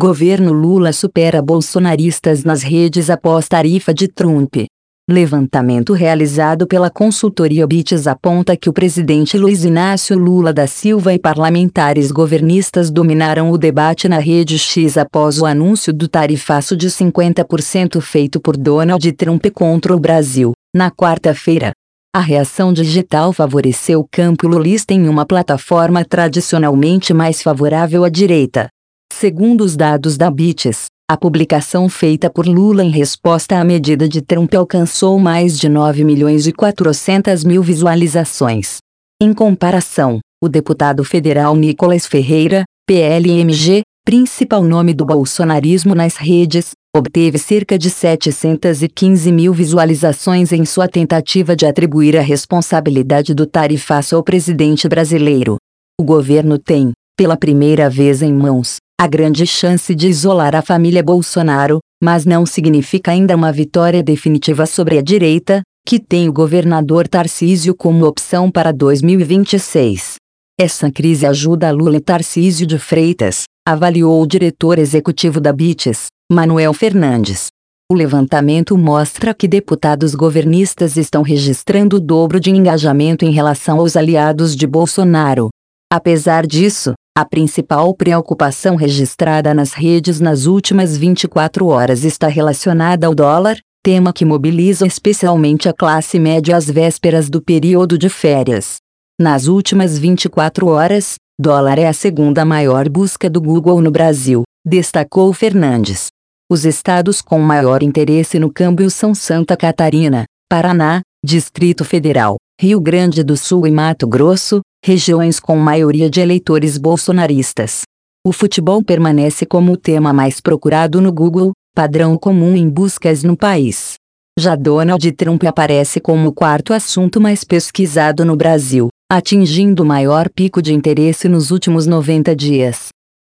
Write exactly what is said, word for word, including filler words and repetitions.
Governo Lula supera bolsonaristas nas redes após tarifa de Trump. Levantamento realizado pela consultoria Bytes aponta que o presidente Luiz Inácio Lula da Silva e parlamentares governistas dominaram o debate na rede X após o anúncio do tarifaço de cinquenta por cento feito por Donald Trump contra o Brasil, na quarta-feira. A reação digital favoreceu o campo lulista em uma plataforma tradicionalmente mais favorável à direita. Segundo os dados da Bytes, a publicação feita por Lula em resposta à medida de Trump alcançou mais de nove milhões e quatrocentas mil visualizações. Em comparação, o deputado federal Nicolas Ferreira, P L M G, principal nome do bolsonarismo nas redes, obteve cerca de setecentas e quinze mil visualizações em sua tentativa de atribuir a responsabilidade do tarifaço ao presidente brasileiro. O governo tem, pela primeira vez em mãos, a grande chance de isolar a família Bolsonaro, mas não significa ainda uma vitória definitiva sobre a direita, que tem o governador Tarcísio como opção para dois mil e vinte e seis. Essa crise ajuda Lula e Tarcísio de Freitas, avaliou o diretor executivo da Bytes, Manuel Fernandes. O levantamento mostra que deputados governistas estão registrando o dobro de engajamento em relação aos aliados de Bolsonaro. Apesar disso, a principal preocupação registrada nas redes nas últimas vinte e quatro horas está relacionada ao dólar, tema que mobiliza especialmente a classe média às vésperas do período de férias. Nas últimas vinte e quatro horas, dólar é a segunda maior busca do Google no Brasil, destacou Fernandes. Os estados com maior interesse no câmbio são Santa Catarina, Paraná, Distrito Federal, Rio Grande do Sul e Mato Grosso, regiões com maioria de eleitores bolsonaristas. O futebol permanece como o tema mais procurado no Google, padrão comum em buscas no país. Já Donald Trump aparece como o quarto assunto mais pesquisado no Brasil, atingindo o maior pico de interesse nos últimos noventa dias.